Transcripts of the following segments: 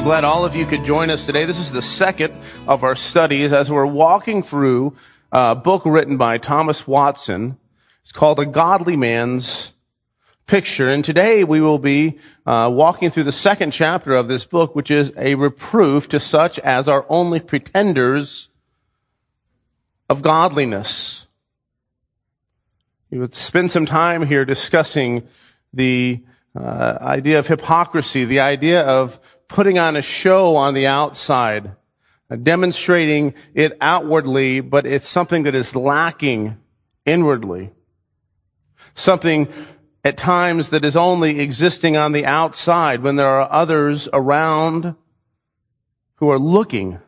glad all of you could join us today. This is the second of our studies as we're walking through a book written by Thomas Watson. It's called A Godly Man's Picture. And today we will be walking through the second chapter of this book, which is a reproof to such as are only pretenders of godliness. We would spend some time here discussing the idea of hypocrisy, the idea of putting on a show on the outside, demonstrating it outwardly, but it's something that is lacking inwardly. Something at times that is only existing on the outside when there are others around who are looking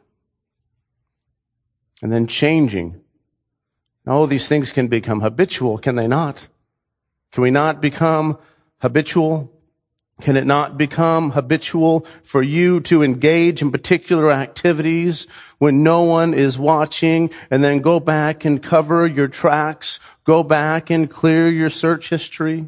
and then changing. All these things can become habitual, can they not? Can we not become habitual? Can it not become habitual for you to engage in particular activities when no one is watching and then go back and cover your tracks, go back and clear your search history?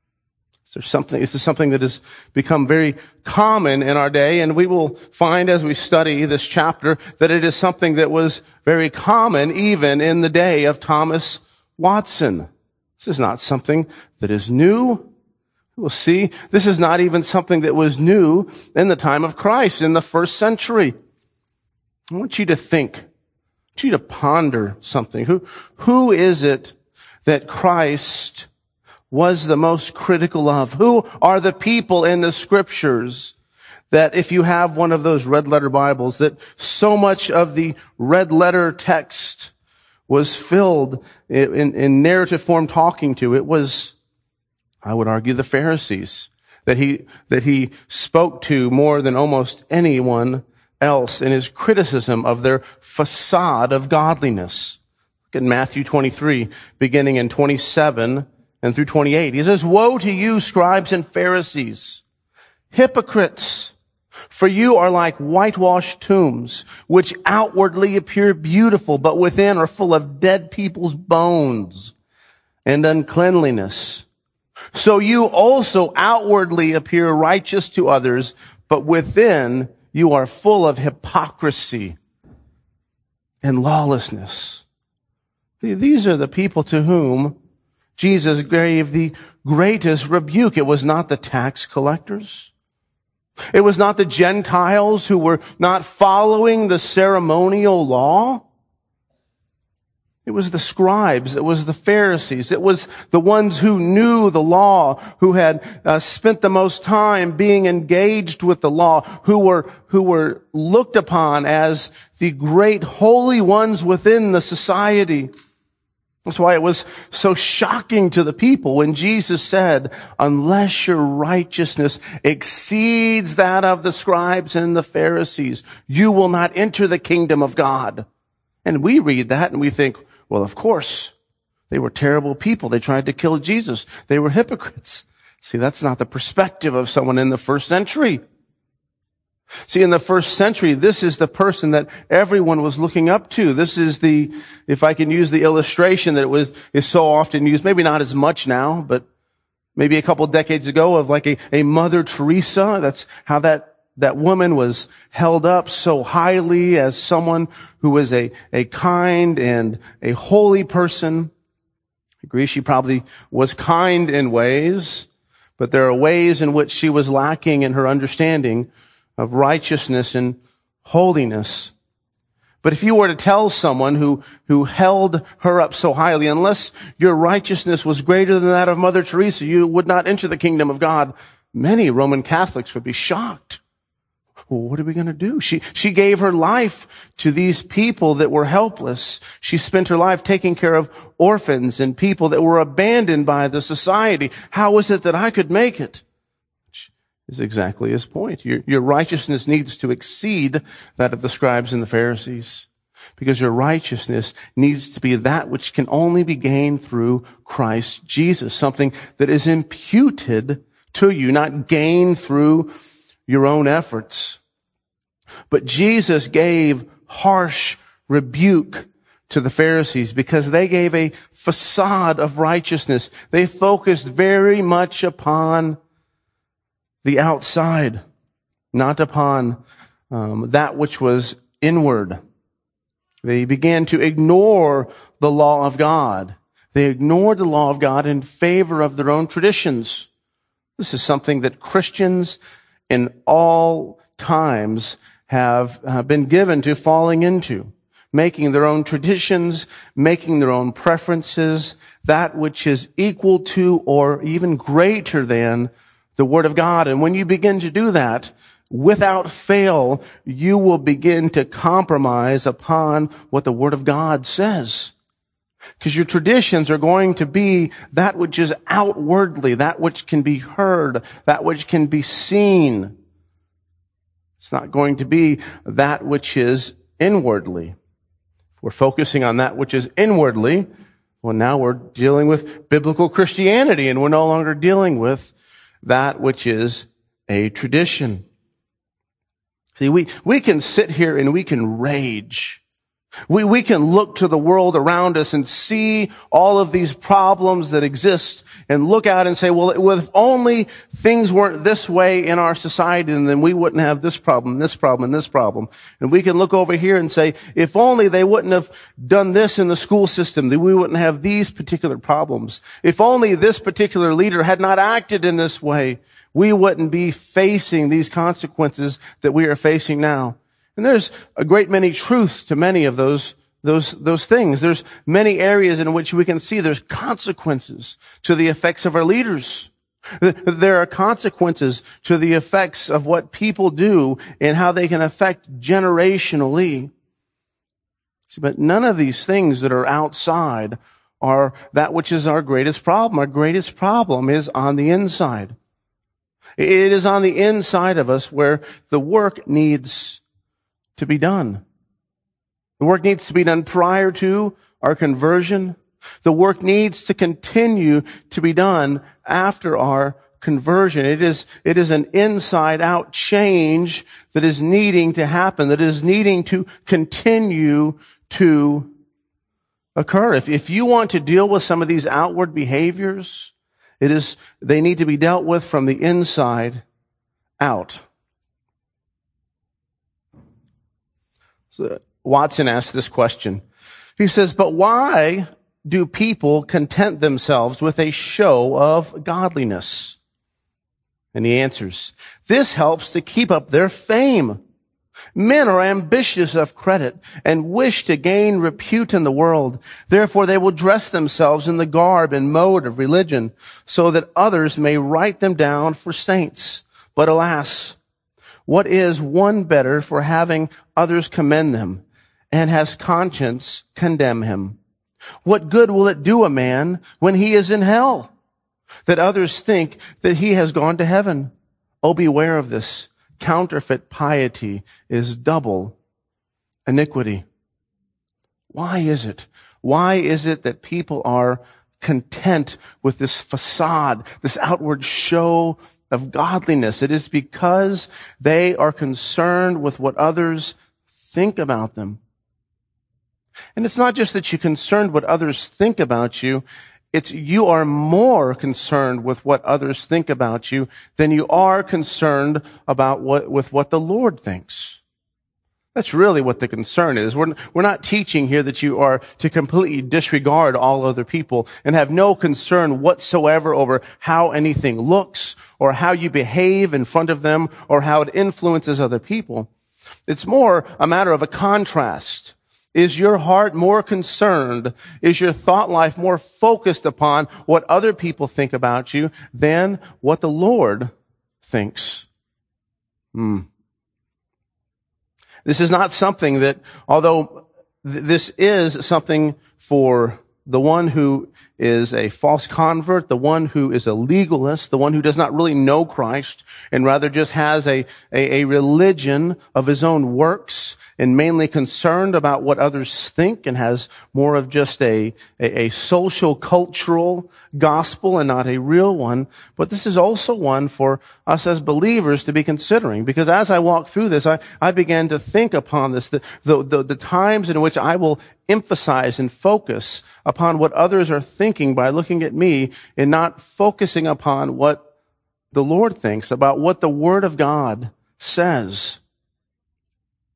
Is this something that has become very common in our day? And we will find as we study this chapter that it is something that was very common even in the day of Thomas Watson. This is not something that is new. We'll see, this is not even something that was new in the time of Christ, in the first century. I want you to think, I want you to ponder something. Who is it that Christ was the most critical of? Who are the people in the scriptures that if you have one of those red letter Bibles, that so much of the red letter text was filled in narrative form talking to? It was, I would argue, the Pharisees that he spoke to more than almost anyone else in his criticism of their facade of godliness. Look at Matthew 23, beginning in 27 and through 28. He says, "Woe to you, scribes and Pharisees, hypocrites! For you are like whitewashed tombs, which outwardly appear beautiful, but within are full of dead people's bones and uncleanliness. So you also outwardly appear righteous to others, but within you are full of hypocrisy and lawlessness." These are the people to whom Jesus gave the greatest rebuke. It was not the tax collectors. It was not the Gentiles who were not following the ceremonial law. It was the scribes. It was the Pharisees. It was the ones who knew the law, who had spent the most time being engaged with the law, who were looked upon as the great holy ones within the society. That's why it was so shocking to the people when Jesus said, "Unless your righteousness exceeds that of the scribes and the Pharisees, you will not enter the kingdom of God." And we read that and we think, well, of course, they were terrible people. They tried to kill Jesus. They were hypocrites. See, that's not the perspective of someone in the first century. See, in the first century, this is the person that everyone was looking up to. This is if I can use the illustration that is so often used, maybe not as much now, but maybe a couple decades ago, of like a Mother Teresa. That's how that woman was held up so highly as someone who was a kind and a holy person. I agree, she probably was kind in ways, but there are ways in which she was lacking in her understanding of righteousness and holiness. But if you were to tell someone who held her up so highly, unless your righteousness was greater than that of Mother Teresa, you would not enter the kingdom of God, many Roman Catholics would be shocked. Well, what are we going to do? She gave her life to these people that were helpless. She spent her life taking care of orphans and people that were abandoned by the society. How is it that I could make it? Is exactly his point. Your righteousness needs to exceed that of the scribes and the Pharisees, because your righteousness needs to be that which can only be gained through Christ Jesus, something that is imputed to you, not gained through your own efforts. But Jesus gave harsh rebuke to the Pharisees because they gave a facade of righteousness. They focused very much upon the outside, not upon that which was inward. They began to ignore the law of God. They ignored the law of God in favor of their own traditions. This is something that Christians in all times have been given to falling into, making their own traditions, making their own preferences, that which is equal to or even greater than the Word of God. And when you begin to do that, without fail, you will begin to compromise upon what the Word of God says. Because your traditions are going to be that which is outwardly, that which can be heard, that which can be seen. It's not going to be that which is inwardly. If we're focusing on that which is inwardly, well, now we're dealing with biblical Christianity, and we're no longer dealing with that which is a tradition. See, we can sit here and we can rage. We can look to the world around us and see all of these problems that exist and look out and say, well, if only things weren't this way in our society, then we wouldn't have this problem, this problem, and this problem. And we can look over here and say, if only they wouldn't have done this in the school system, then we wouldn't have these particular problems. If only this particular leader had not acted in this way, we wouldn't be facing these consequences that we are facing now. And there's a great many truths to many of those things. There's many areas in which we can see there's consequences to the effects of our leaders. There are consequences to the effects of what people do and how they can affect generationally. But none of these things that are outside are that which is our greatest problem. Our greatest problem is on the inside. It is on the inside of us where the work needs to be done. The work needs to be done prior to our conversion. The work needs to continue to be done after our conversion. It is an inside out change that is needing to happen, that is needing to continue to occur. If you want to deal with some of these outward behaviors, they need to be dealt with from the inside out. So Watson asked this question. He says, but why do people content themselves with a show of godliness? And he answers, this helps to keep up their fame. Men are ambitious of credit and wish to gain repute in the world. Therefore, they will dress themselves in the garb and mode of religion so that others may write them down for saints. But alas, what is one better for having others commend them, and has conscience condemn him? What good will it do a man when he is in hell, that others think that he has gone to heaven? Oh, beware of this. Counterfeit piety is double iniquity. Why is it? Why is it that people are content with this facade, this outward show of godliness? It is because they are concerned with what others think about them. And it's not just that you're concerned what others think about you. It's you are more concerned with what others think about you than you are concerned about what the Lord thinks. That's really what the concern is. We're not teaching here that you are to completely disregard all other people and have no concern whatsoever over how anything looks or how you behave in front of them or how it influences other people. It's more a matter of a contrast. Is your heart more concerned? Is your thought life more focused upon what other people think about you than what the Lord thinks? This is not something that, although this is something for the one who is a false convert, the one who is a legalist, the one who does not really know Christ and rather just has a religion of his own works and mainly concerned about what others think and has more of just a social cultural gospel and not a real one. But this is also one for us as believers to be considering, because as I walk through this, I began to think upon this, the times in which I will emphasize and focus upon what others are thinking by looking at me and not focusing upon what the Lord thinks, about what the Word of God says.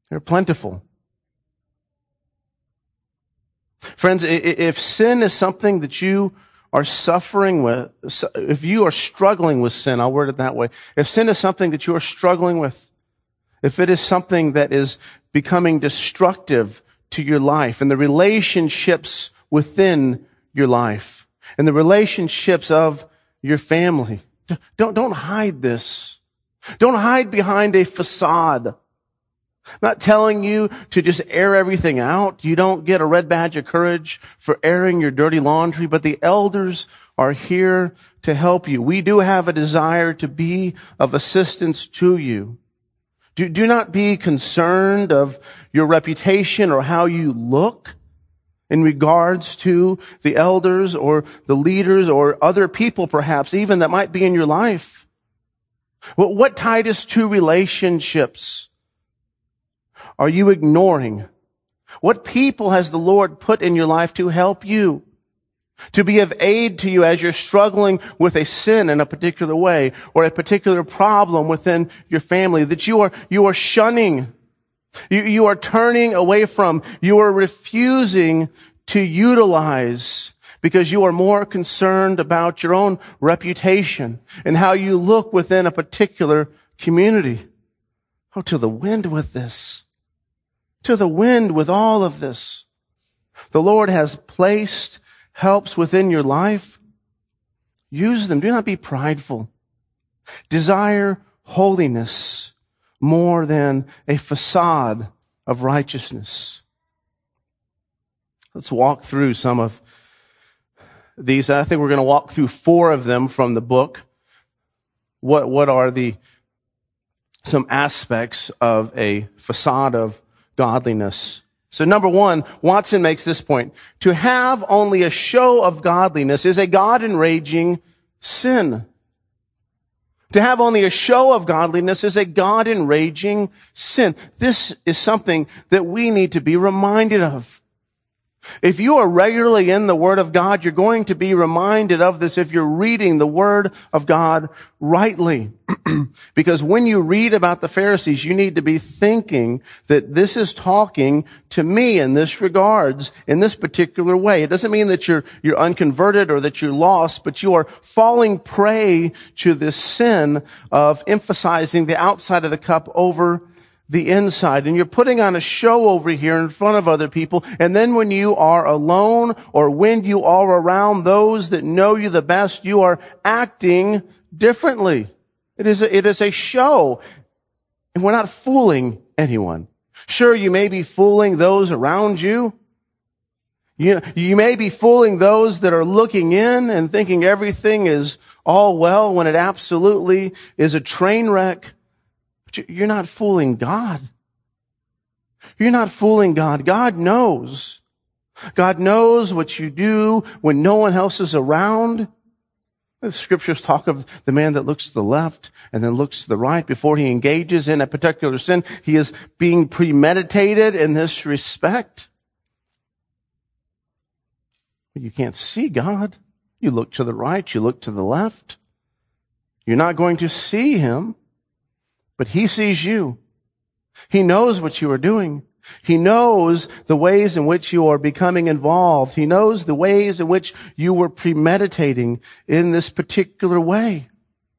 They're plentiful. Friends, if sin is something that you are suffering with, if you are struggling with sin, I'll word it that way. If sin is something that you are struggling with, if it is something that is becoming destructive to your life and the relationships within your life and the relationships of your family, don't hide this. Don't hide behind a facade. I'm not telling you to just air everything out. You don't get a red badge of courage for airing your dirty laundry, but the elders are here to help you. We do have a desire to be of assistance to you. Do not be concerned of your reputation or how you look in regards to the elders or the leaders or other people perhaps even that might be in your life. What Titus 2 relationships are you ignoring? What people has the Lord put in your life to help you? To be of aid to you as you're struggling with a sin in a particular way or a particular problem within your family that you are shunning. You are turning away from. You are refusing to utilize because you are more concerned about your own reputation and how you look within a particular community. Oh, to the wind with this. To the wind with all of this. The Lord has placed helps within your life. Use them. Do not be prideful. Desire holiness more than a facade of righteousness. Let's walk through some of these. I think we're going to walk through 4 of them from the book. What are some aspects of a facade of godliness? So number 1, Watson makes this point. To have only a show of godliness is a God-enraging sin. To have only a show of godliness is a God-enraging sin. This is something that we need to be reminded of. If you are regularly in the Word of God, you're going to be reminded of this if you're reading the Word of God rightly. Because when you read about the Pharisees, you need to be thinking that this is talking to me in this regards, in this particular way. It doesn't mean that you're unconverted or that you're lost, but you are falling prey to this sin of emphasizing the outside of the cup over the inside, and you're putting on a show over here in front of other people. And then when you are alone or when you are around those that know you the best, you are acting differently. It is a show. And we're not fooling anyone. Sure, you may be fooling those around you. You may be fooling those that are looking in and thinking everything is all well when it absolutely is a train wreck. You're not fooling God. You're not fooling God. God knows. God knows what you do when no one else is around. The scriptures talk of the man that looks to the left and then looks to the right before he engages in a particular sin. He is being premeditated in this respect. You can't see God. You look to the right, you look to the left. You're not going to see him. But he sees you. He knows what you are doing. He knows the ways in which you are becoming involved. He knows the ways in which you were premeditating in this particular way.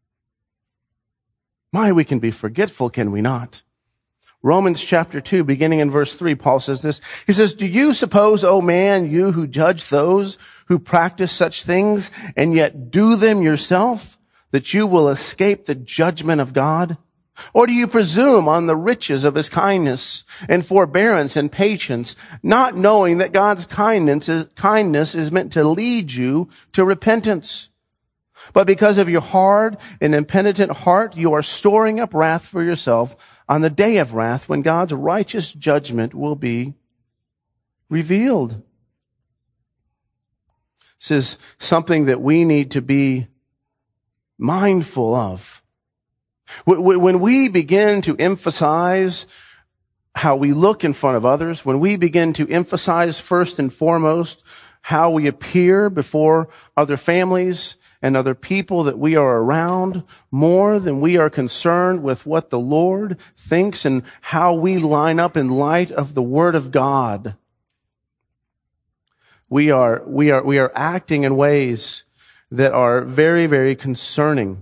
My, we can be forgetful, can we not? Romans chapter 2, beginning in verse 3, Paul says this. He says, do you suppose, O man, you who judge those who practice such things and yet do them yourself, that you will escape the judgment of God? Or do you presume on the riches of his kindness and forbearance and patience, not knowing that God's kindness is meant to lead you to repentance? But because of your hard and impenitent heart, you are storing up wrath for yourself on the day of wrath when God's righteous judgment will be revealed. This is something that we need to be mindful of. When we begin to emphasize how we look in front of others, when we begin to emphasize first and foremost how we appear before other families and other people that we are around more than we are concerned with what the Lord thinks and how we line up in light of the Word of God. We are acting in ways that are very, very concerning.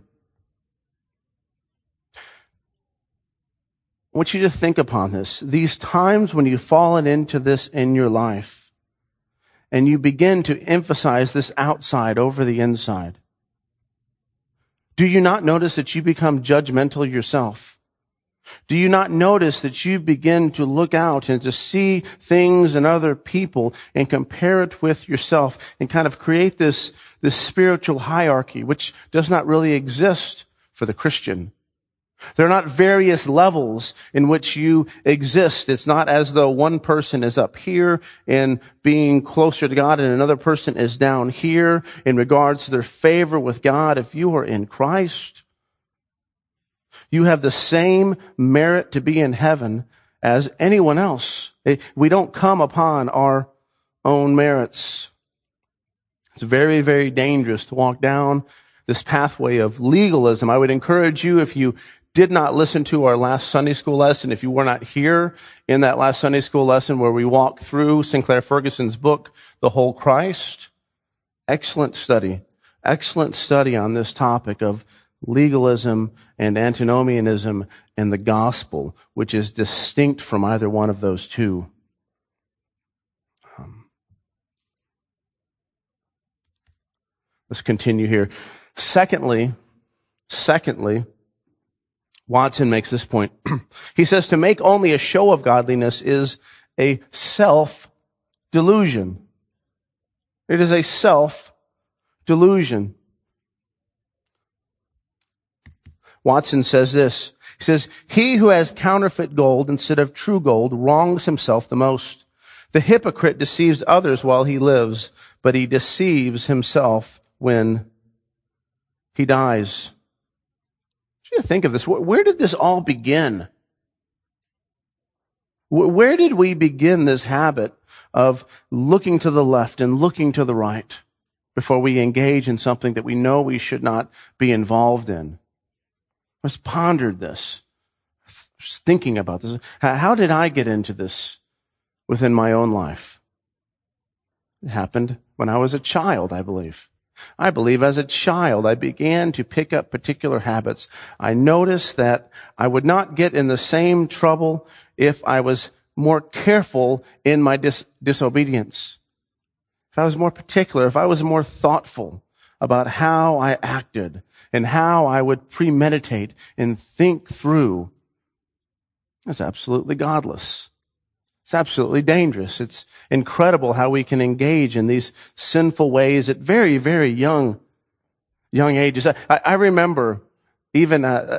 I want you to think upon this. These times when you've fallen into this in your life and you begin to emphasize this outside over the inside, do you not notice that you become judgmental yourself? Do you not notice that you begin to look out and to see things and other people and compare it with yourself and kind of create this spiritual hierarchy, which does not really exist for the Christian? There are not various levels in which you exist. It's not as though one person is up here in being closer to God and another person is down here in regards to their favor with God. If you are in Christ, you have the same merit to be in heaven as anyone else. We don't come upon our own merits. It's very, very dangerous to walk down this pathway of legalism. I would encourage you, if you did not listen to our last Sunday school lesson, if you were not here in that last Sunday school lesson where we walked through Sinclair Ferguson's book, The Whole Christ, excellent study on this topic of legalism and antinomianism and the gospel, which is distinct from either one of those two. Let's continue here. Secondly, Watson makes this point. He says to make only a show of godliness is a self-delusion. It is a self-delusion. Watson says this. He says, he who has counterfeit gold instead of true gold wrongs himself the most. The hypocrite deceives others while he lives, but he deceives himself when he dies. You think of this. Where did this all begin? Where did we begin this habit of looking to the left and looking to the right before we engage in something that we know we should not be involved in? I was pondered this, just thinking about this. How did I get into this within my own life? It happened when I was a child, I believe. I believe as a child, I began to pick up particular habits. I noticed that I would not get in the same trouble if I was more careful in my disobedience. If I was more particular, if I was more thoughtful about how I acted and how I would premeditate and think through, that's absolutely godless. It's absolutely dangerous. It's incredible how we can engage in these sinful ways at very, very young ages. I remember even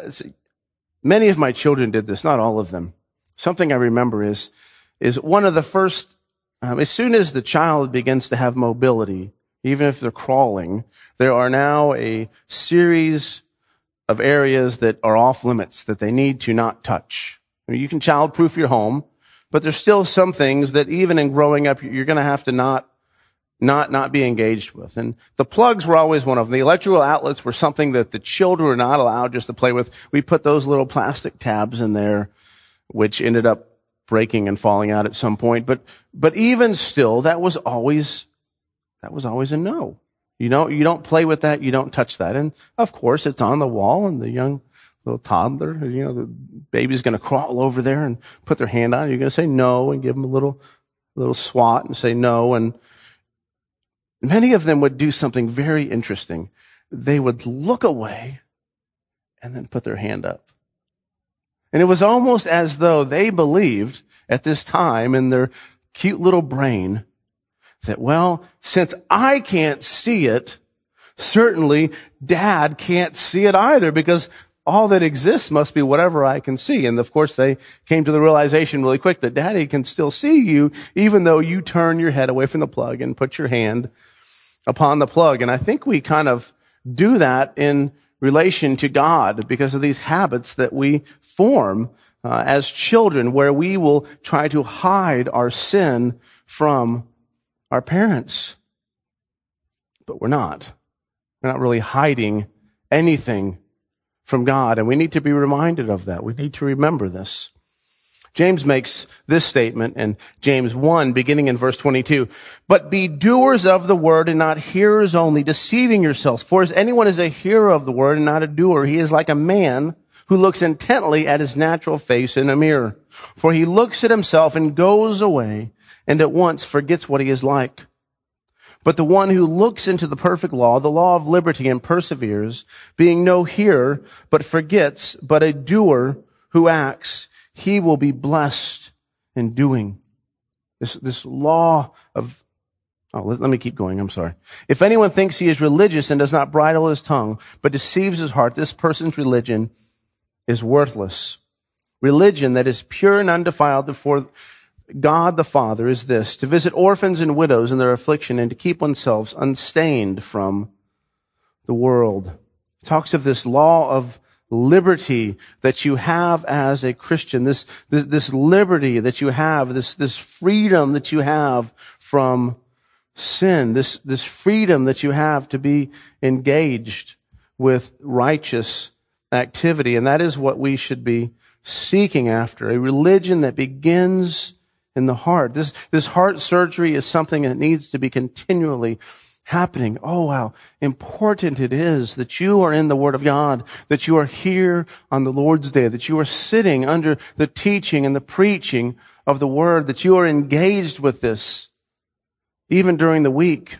many of my children did this, not all of them. Something I remember is one of the first, as soon as the child begins to have mobility, even if they're crawling, there are now a series of areas that are off limits that they need to not touch. I mean, you can child-proof your home, but there's still some things that even in growing up, you're going to have to not be engaged with. And the plugs were always one of them. The electrical outlets were something that the children were not allowed just to play with. We put those little plastic tabs in there, which ended up breaking and falling out at some point. But even still, that was always a no. You don't play with that. You don't touch that. And of course, it's on the wall, and the young little toddler, the baby's going to crawl over there and put their hand on it. You're going to say no and give them a little swat and say no. And many of them would do something very interesting. They would look away and then put their hand up. And it was almost as though they believed at this time in their cute little brain that, well, since I can't see it, certainly Dad can't see it either, because all that exists must be whatever I can see. And of course, they came to the realization really quick that Daddy can still see you, even though you turn your head away from the plug and put your hand upon the plug. And I think we kind of do that in relation to God because of these habits that we form as children, where we will try to hide our sin from our parents. But we're not. We're not really hiding anything from God, and we need to be reminded of that. We need to remember this. James makes this statement in James 1, beginning in verse 22. But be doers of the word and not hearers only, deceiving yourselves. For as anyone is a hearer of the word and not a doer, he is like a man who looks intently at his natural face in a mirror. For he looks at himself and goes away and at once forgets what he is like. But the one who looks into the perfect law, the law of liberty, and perseveres, being no hearer, but forgets, but a doer who acts, he will be blessed in doing. This law of, let me keep going, I'm sorry. If anyone thinks he is religious and does not bridle his tongue, but deceives his heart, this person's religion is worthless. Religion that is pure and undefiled before God the Father is this: to visit orphans and widows in their affliction and to keep oneself unstained from the world. It talks of this law of liberty that you have as a Christian, this liberty that you have, this freedom that you have from sin, this freedom that you have to be engaged with righteous activity. And that is what we should be seeking after, a religion that begins in the heart. This heart surgery is something that needs to be continually happening. Oh, how important it is that you are in the Word of God, that you are here on the Lord's Day, that you are sitting under the teaching and the preaching of the Word, that you are engaged with this even during the week.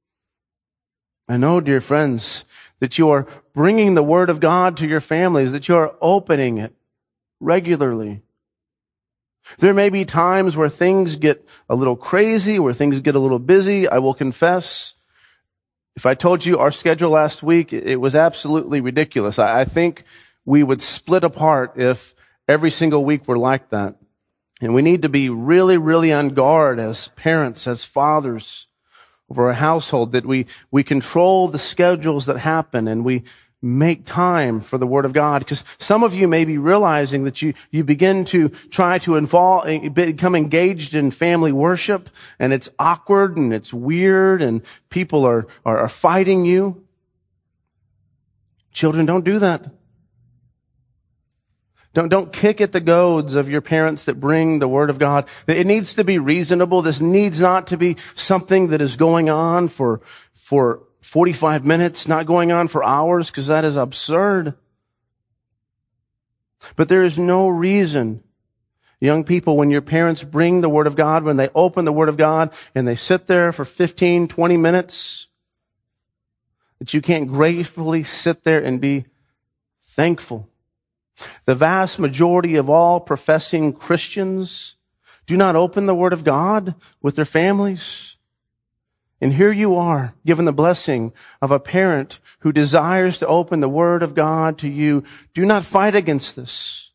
I know, dear friends, that you are bringing the Word of God to your families, that you are opening it regularly. There may be times where things get a little crazy, where things get a little busy. I will confess, if I told you our schedule last week, it was absolutely ridiculous. I think we would split apart if every single week were like that. And we need to be really, really on guard as parents, as fathers over our household, that we control the schedules that happen and we make time for the Word of God. Because some of you may be realizing that you begin to try to become engaged in family worship, and it's awkward and it's weird and people are fighting you. Children, don't do that. Don't kick at the goads of your parents that bring the Word of God. It needs to be reasonable. This needs not to be something that is going on for 45 minutes, not going on for hours, because that is absurd. But there is no reason, young people, when your parents bring the Word of God, when they open the Word of God and they sit there for 15, 20 minutes, that you can't gratefully sit there and be thankful. The vast majority of all professing Christians do not open the Word of God with their families. And here you are, given the blessing of a parent who desires to open the Word of God to you. Do not fight against this.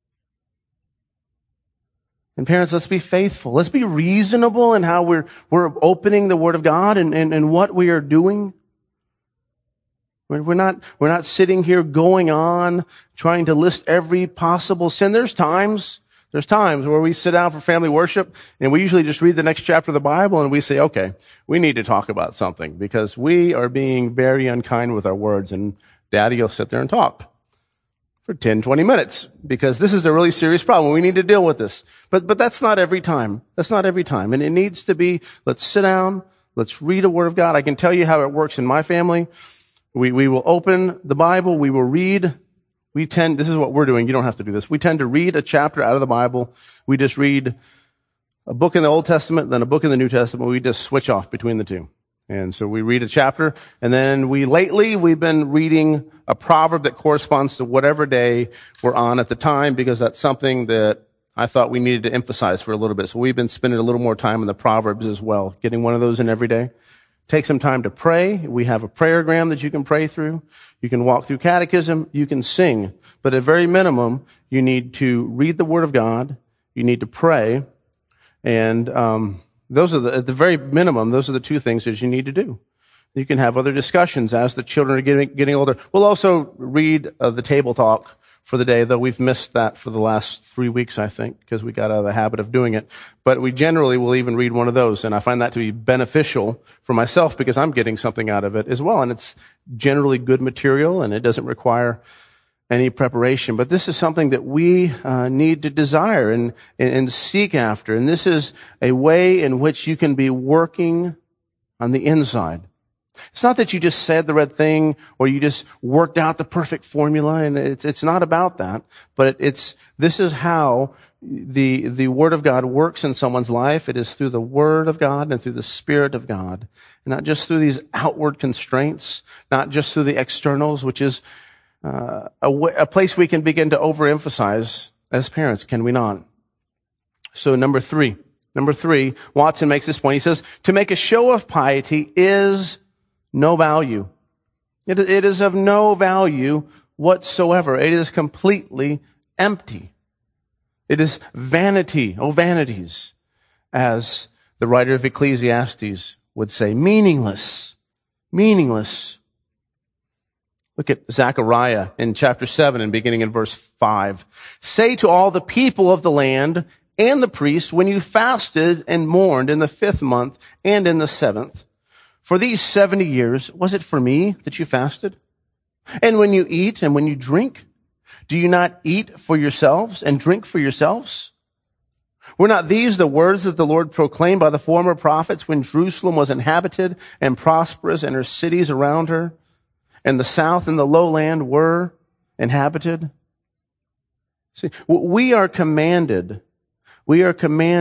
And parents, let's be faithful. Let's be reasonable in how we're opening the Word of God and what we are doing. We're not sitting here going on trying to list every possible sin. There's times where we sit down for family worship and we usually just read the next chapter of the Bible and we say, okay, we need to talk about something because we are being very unkind with our words, and Daddy will sit there and talk for 10, 20 minutes because this is a really serious problem. We need to deal with this. But that's not every time. That's not every time. And it needs to be, let's sit down, let's read the Word of God. I can tell you how it works in my family. We will open the Bible, we will read. This is what we're doing. You don't have to do this. We tend to read a chapter out of the Bible. We just read a book in the Old Testament, then a book in the New Testament. We just switch off between the two. And so we read a chapter, and then we've been reading a proverb that corresponds to whatever day we're on at the time, because that's something that I thought we needed to emphasize for a little bit. So we've been spending a little more time in the Proverbs as well, getting one of those in every day. Take some time to pray. We have a prayogram that you can pray through. You can walk through catechism. You can sing. But at very minimum, you need to read the Word of God. You need to pray. And at the very minimum, those are the two things that you need to do. You can have other discussions as the children are getting older. We'll also read the table talk for the day, though we've missed that for the last 3 weeks, I think, because we got out of the habit of doing it. But we generally will even read one of those, and I find that to be beneficial for myself because I'm getting something out of it as well. And it's generally good material, and it doesn't require any preparation. But this is something that we need to desire and seek after. And this is a way in which you can be working on the inside. It's not that you just said the right thing or you just worked out the perfect formula, and it's not about that. But this is how the Word of God works in someone's life. It is through the Word of God and through the Spirit of God, and not just through these outward constraints, not just through the externals, which is a place we can begin to overemphasize as parents, can we not? So number three, Watson makes this point. He says, to make a show of piety is no value. It is of no value whatsoever. It is completely empty. It is vanity, vanities, as the writer of Ecclesiastes would say, meaningless. Look at Zechariah in chapter 7 and beginning in verse 5. Say to all the people of the land and the priests, when you fasted and mourned in the 5th month and in the 7th, for these 70 years, was it for me that you fasted? And when you eat and when you drink, do you not eat for yourselves and drink for yourselves? Were not these the words that the Lord proclaimed by the former prophets when Jerusalem was inhabited and prosperous and her cities around her, and the south and the lowland were inhabited? See, we are commanded, we are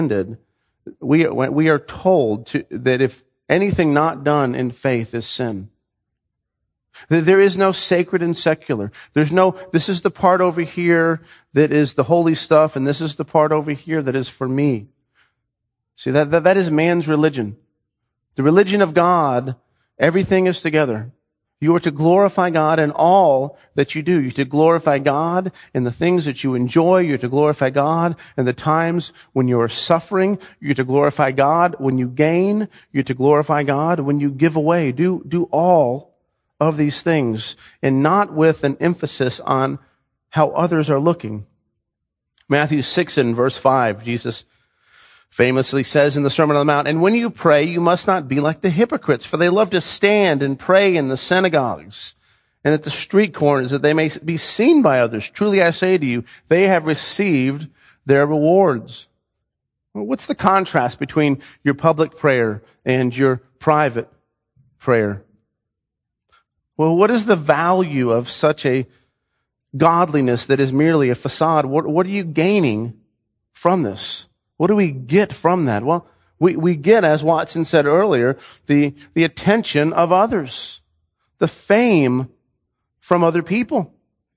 told that if anything not done in faith is sin. There is no sacred and secular. This is the part over here that is the holy stuff, and this is the part over here that is for me. See, that is man's religion. The religion of God, everything is together. You are to glorify God in all that you do. You're to glorify God in the things that you enjoy. You're to glorify God in the times when you are suffering. You're to glorify God when you gain. You're to glorify God when you give away. Do all of these things, and not with an emphasis on how others are looking. Matthew 6 and verse 5, Jesus famously says in the Sermon on the Mount, and when you pray, you must not be like the hypocrites, for they love to stand and pray in the synagogues and at the street corners that they may be seen by others. Truly I say to you, they have received their rewards. Well, what's the contrast between your public prayer and your private prayer? Well, what is the value of such a godliness that is merely a facade? What are you gaining from this? What do we get from that? Well, we get, as Watson said earlier, the attention of others, the fame from other people.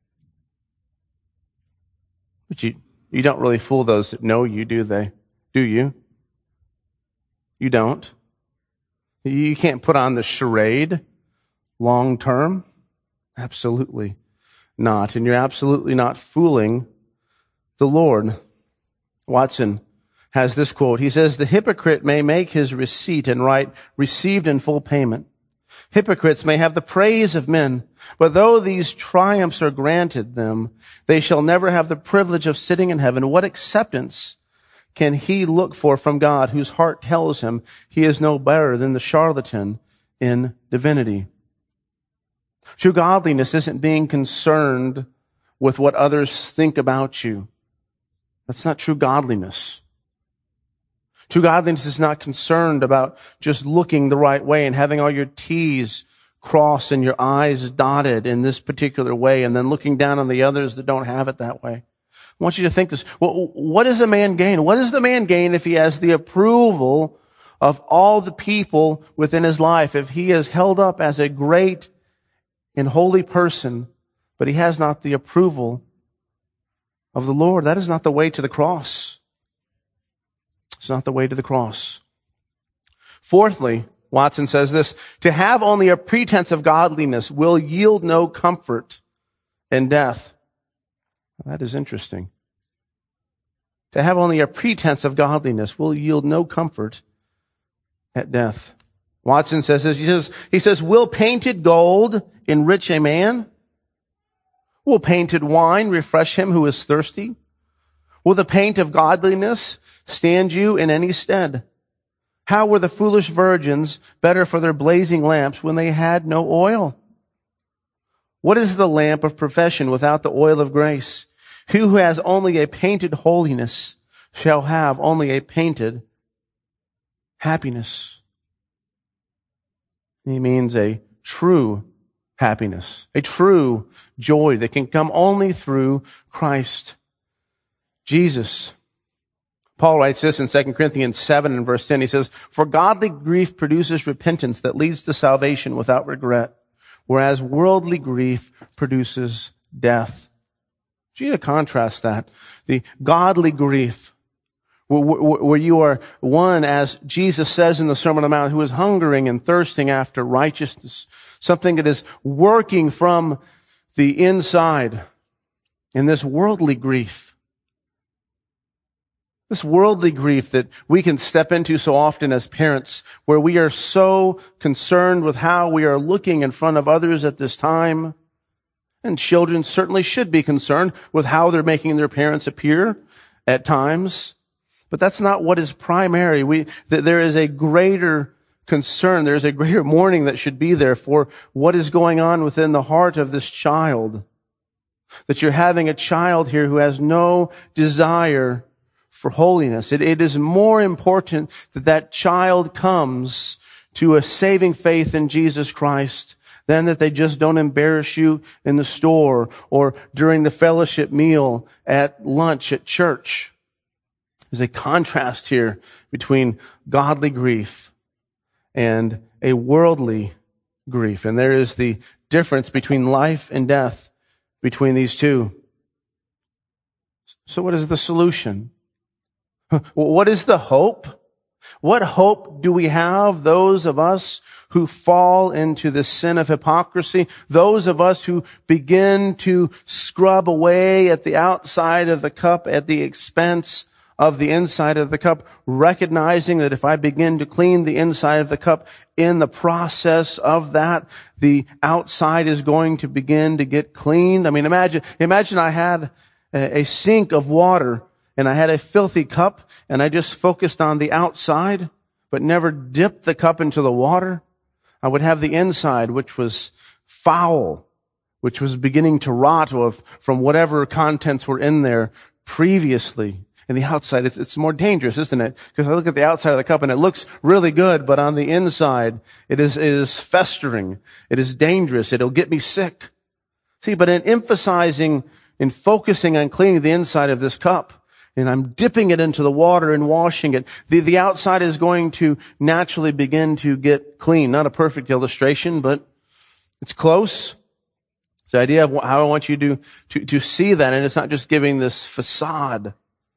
But you don't really fool those that know you, do they? Do you? You don't. You can't put on the charade long term. Absolutely not. And you're absolutely not fooling the Lord. Watson has this quote. He says, the hypocrite may make his receipt and write, received in full payment. Hypocrites may have the praise of men, but though these triumphs are granted them, they shall never have the privilege of sitting in heaven. What acceptance can he look for from God, whose heart tells him he is no better than the charlatan in divinity? True godliness isn't being concerned with what others think about you. That's not true godliness. True godliness is not concerned about just looking the right way and having all your T's crossed and your I's dotted in this particular way and then looking down on the others that don't have it that way. I want you to think this. Well, what does a man gain? What does the man gain if he has the approval of all the people within his life? If he is held up as a great and holy person, but he has not the approval of the Lord? That is not the way to the cross. It's not the way to the cross. Fourthly, Watson says this, to have only a pretense of godliness will yield no comfort in death. That is interesting. To have only a pretense of godliness will yield no comfort at death. Watson says this, he says, will painted gold enrich a man? Will painted wine refresh him who is thirsty? Will the paint of godliness stand you in any stead? How were the foolish virgins better for their blazing lamps when they had no oil? What is the lamp of profession without the oil of grace? He who has only a painted holiness shall have only a painted happiness. He means a true happiness, a true joy that can come only through Christ Jesus. Paul writes this in 2 Corinthians 7 and verse 10. He says, "For godly grief produces repentance that leads to salvation without regret, whereas worldly grief produces death." So you need to contrast that. The godly grief, where you are one, as Jesus says in the Sermon on the Mount, who is hungering and thirsting after righteousness, something that is working from the inside. And this worldly grief that we can step into so often as parents, where we are so concerned with how we are looking in front of others at this time. And children certainly should be concerned with how they're making their parents appear at times. But that's not what is primary. There is a greater concern. There's a greater mourning that should be there for what is going on within the heart of this child. That you're having a child here who has no desire for holiness. It is more important that that child comes to a saving faith in Jesus Christ than that they just don't embarrass you in the store or during the fellowship meal at lunch at church. There's a contrast here between godly grief and a worldly grief. And there is the difference between life and death between these two. So what is the solution? What is the hope? What hope do we have, those of us who fall into the sin of hypocrisy, those of us who begin to scrub away at the outside of the cup at the expense of the inside of the cup, recognizing that if I begin to clean the inside of the cup, in the process of that, the outside is going to begin to get cleaned? I mean, imagine I had a sink of water and I had a filthy cup and I just focused on the outside, but never dipped the cup into the water. I would have the inside, which was foul, which was beginning to rot from whatever contents were in there previously. And the outside, it's more dangerous, isn't it? Because I look at the outside of the cup and it looks really good, but on the inside, it is festering. It is dangerous. It'll get me sick. See, but in focusing on cleaning the inside of this cup, and I'm dipping it into the water and washing it, the outside is going to naturally begin to get clean. Not a perfect illustration, but it's close. It's the idea of how I want you to see that, and it's not just giving this facade.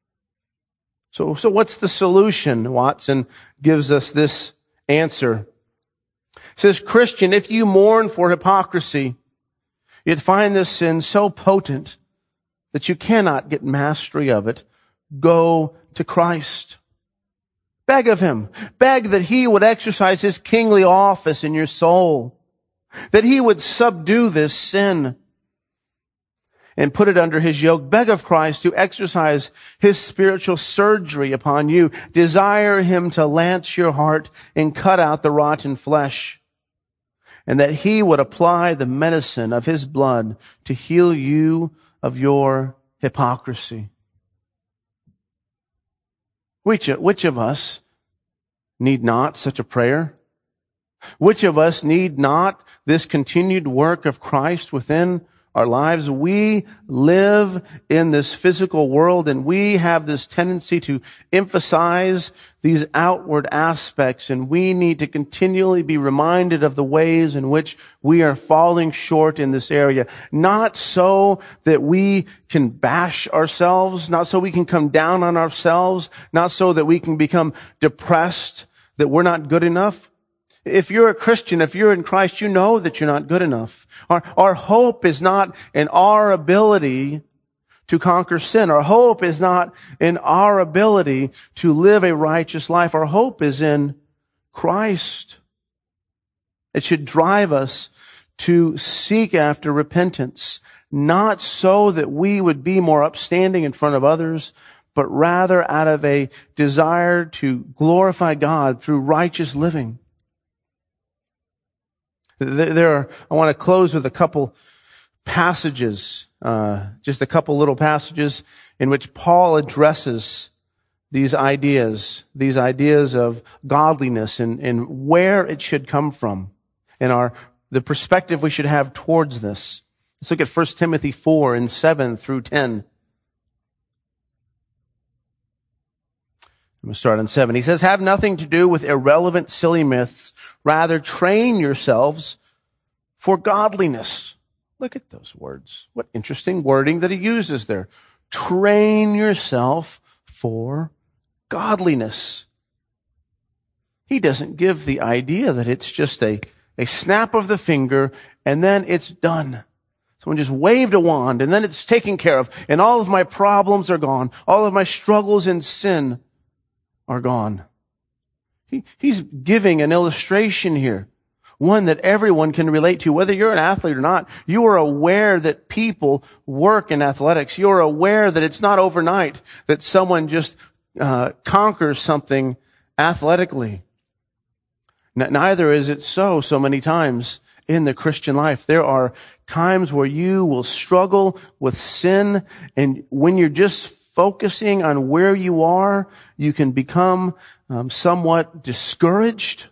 So what's the solution? Watson gives us this answer. He says, Christian, if you mourn for hypocrisy, you'd find this sin so potent that you cannot get mastery of it. Go to Christ. Beg of him. Beg that he would exercise his kingly office in your soul. That he would subdue this sin and put it under his yoke. Beg of Christ to exercise his spiritual surgery upon you. Desire him to lance your heart and cut out the rotten flesh. And that he would apply the medicine of his blood to heal you of your hypocrisy. Which of us need not such a prayer? Which of us need not this continued work of Christ within our lives? We live in this physical world and we have this tendency to emphasize these outward aspects, and we need to continually be reminded of the ways in which we are falling short in this area. Not so that we can bash ourselves, not so we can come down on ourselves, not so that we can become depressed that we're not good enough. If you're a Christian, if you're in Christ, you know that you're not good enough. Our hope is not in our ability to conquer sin. Our hope is not in our ability to live a righteous life. Our hope is in Christ. It should drive us to seek after repentance, not so that we would be more upstanding in front of others, but rather out of a desire to glorify God through righteous living. I want to close with a couple passages, just a couple little passages in which Paul addresses these ideas of godliness and where it should come from and the perspective we should have towards this. Let's look at 1 Timothy 4 and 7 through 10. I'm going to start on 7. He says, have nothing to do with irrelevant, silly myths. Rather, train yourselves for godliness. Look at those words. What interesting wording that he uses there. Train yourself for godliness. He doesn't give the idea that it's just a snap of the finger and then it's done. Someone just waved a wand and then it's taken care of and all of my problems are gone. All of my struggles in sin are gone. He's giving an illustration here, one that everyone can relate to. Whether you're an athlete or not, you are aware that people work in athletics. You're aware that it's not overnight that someone just conquers something athletically. Neither is it so many times in the Christian life. There are times where you will struggle with sin, and when you're just focusing on where you are, you can become somewhat discouraged.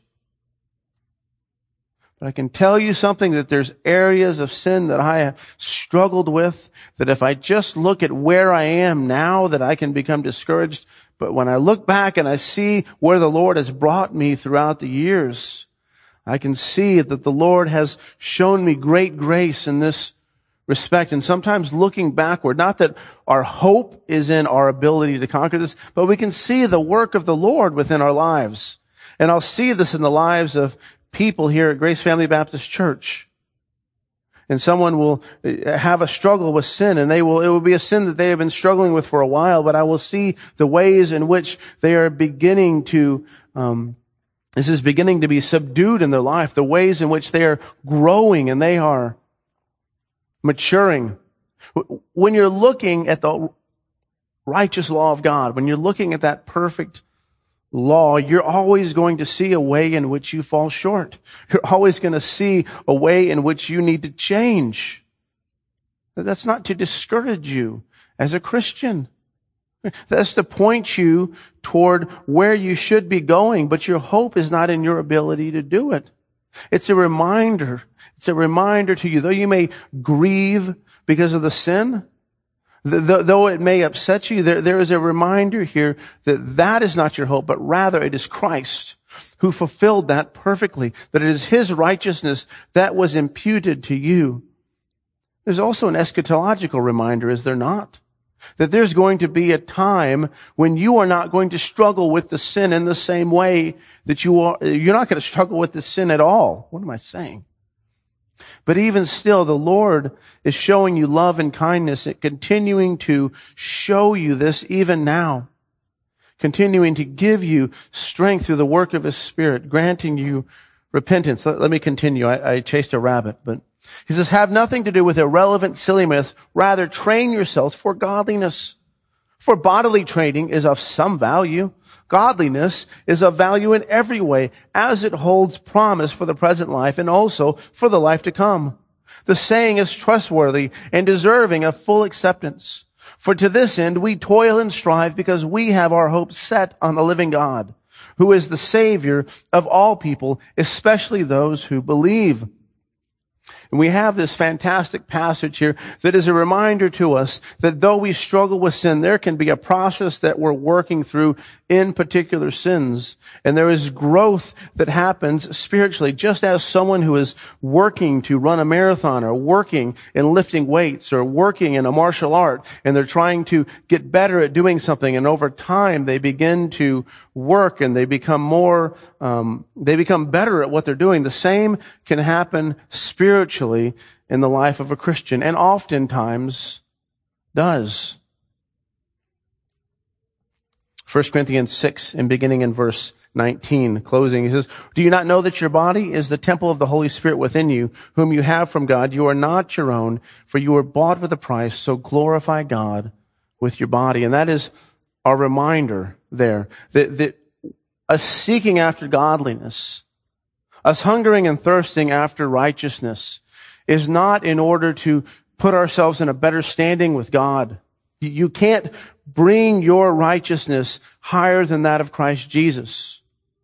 But I can tell you something, that there's areas of sin that I have struggled with, that if I just look at where I am now, that I can become discouraged. But when I look back and I see where the Lord has brought me throughout the years, I can see that the Lord has shown me great grace in this respect. And sometimes looking backward, not that our hope is in our ability to conquer this, but we can see the work of the Lord within our lives. And I'll see this in the lives of people here at Grace Family Baptist Church. And someone will have a struggle with sin, and it will be a sin that they have been struggling with for a while, but I will see the ways in which they are beginning to, this is beginning to be subdued in their life, the ways in which they are growing and they are maturing. When you're looking at the righteous law of God, when you're looking at that perfect law, you're always going to see a way in which you fall short. You're always going to see a way in which you need to change. That's not to discourage you as a Christian. That's to point you toward where you should be going, but your hope is not in your ability to do it. It's a reminder. It's a reminder to you, though you may grieve because of the sin, though it may upset you, there is a reminder here that is not your hope, but rather it is Christ who fulfilled that perfectly, that it is His righteousness that was imputed to you. There's also an eschatological reminder, is there not? That there's going to be a time when you are not going to struggle with the sin in the same way that you're not going to struggle with the sin at all. What am I saying? But even still, the Lord is showing you love and kindness and continuing to show you this even now. Continuing to give you strength through the work of His Spirit, granting you repentance. Let me continue. I chased a rabbit, but he says, have nothing to do with irrelevant, silly myths. Rather, train yourselves for godliness. For bodily training is of some value. Godliness is of value in every way, as it holds promise for the present life and also for the life to come. The saying is trustworthy and deserving of full acceptance. For to this end we toil and strive, because we have our hope set on the living God, who is the Savior of all people, especially those who believe. And we have this fantastic passage here that is a reminder to us that though we struggle with sin, there can be a process that we're working through in particular sins. And there is growth that happens spiritually, just as someone who is working to run a marathon or working in lifting weights or working in a martial art, and they're trying to get better at doing something. And over time, they begin to work and they become better at what they're doing. The same can happen spiritually in the life of a Christian, and oftentimes does. 1 Corinthians 6, and beginning in verse 19, closing. He says, do you not know that your body is the temple of the Holy Spirit within you, whom you have from God? You are not your own, for you were bought with a price, so glorify God with your body. And that is our reminder there, that us seeking after godliness, us hungering and thirsting after righteousness, is not in order to put ourselves in a better standing with God. You can't bring your righteousness higher than that of Christ Jesus.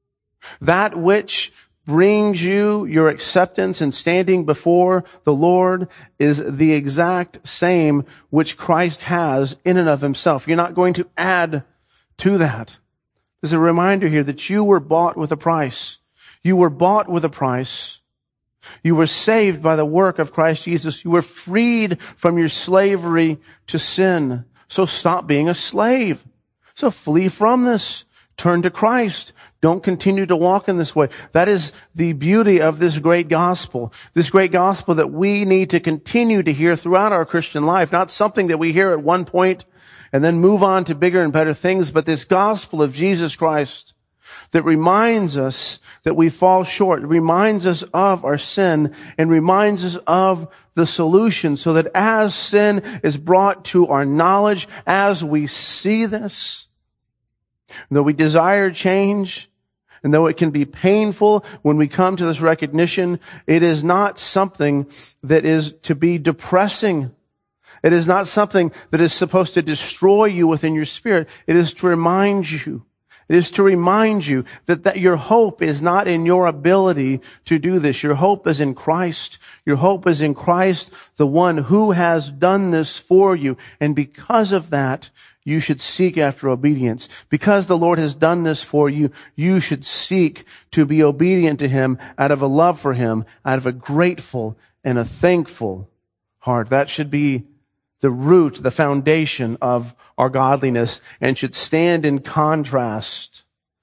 That which brings you your acceptance and standing before the Lord is the exact same which Christ has in and of himself. You're not going to add to that. There's a reminder here that you were bought with a price. You were bought with a price. You were saved by the work of Christ Jesus. You were freed from your slavery to sin. So stop being a slave. So flee from this. Turn to Christ. Don't continue to walk in this way. That is the beauty of this great gospel. This great gospel that we need to continue to hear throughout our Christian life. Not something that we hear at one point and then move on to bigger and better things, but this gospel of Jesus Christ that reminds us that we fall short, reminds us of our sin, and reminds us of the solution, so that as sin is brought to our knowledge, as we see this, though we desire change, and though it can be painful when we come to this recognition, it is not something that is to be depressing. It is not something that is supposed to destroy you within your spirit. It is to remind you. It is to remind you that your hope is not in your ability to do this. Your hope is in Christ. Your hope is in Christ, the one who has done this for you. And because of that, you should seek after obedience. Because the Lord has done this for you, you should seek to be obedient to him out of a love for him, out of a grateful and a thankful heart. That should be the root, the foundation of our godliness, and should stand in contrast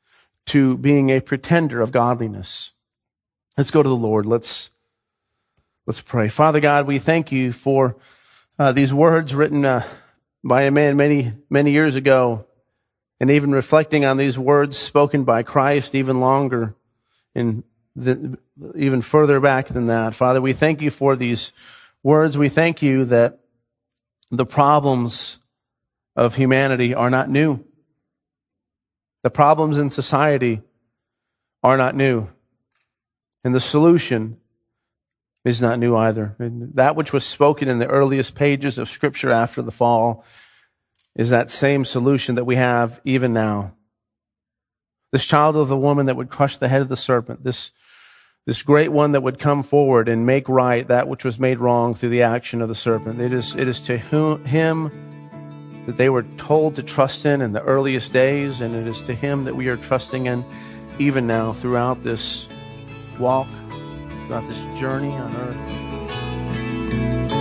to being a pretender of godliness. Let's go to the Lord. Let's pray. Father God, we thank you for these words written by a man many years ago, and even reflecting on these words spoken by Christ even longer, and even further back than that. Father, we thank you for these words. We thank you that the problems of humanity are not new. The problems in society are not new. And the solution is not new either. And that which was spoken in the earliest pages of Scripture after the fall is that same solution that we have even now. This child of the woman that would crush the head of the serpent, this great one that would come forward and make right that which was made wrong through the action of the serpent. It is to him that they were told to trust in the earliest days, and it is to him that we are trusting in even now throughout this walk, throughout this journey on earth.